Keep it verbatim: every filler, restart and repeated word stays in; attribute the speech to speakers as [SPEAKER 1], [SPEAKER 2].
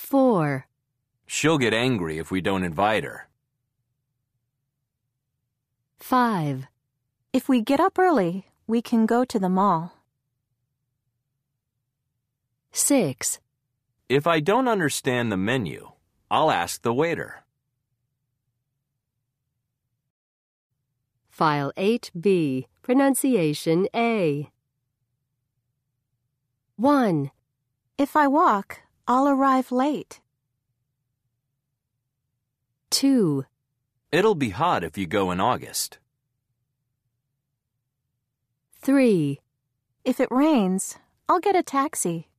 [SPEAKER 1] Four.
[SPEAKER 2] She'll get angry if we don't invite her.
[SPEAKER 1] Five.
[SPEAKER 3] If we get up early, we can go to the mall.
[SPEAKER 1] Six.
[SPEAKER 2] If I don't understand the menu, I'll ask the waiter.
[SPEAKER 1] File eight B, Pronunciation A. One.
[SPEAKER 3] If I walk, I'll arrive late.
[SPEAKER 1] Two.
[SPEAKER 2] It'll be hot if you go in August.
[SPEAKER 1] Three.
[SPEAKER 3] If it rains, I'll get a taxi.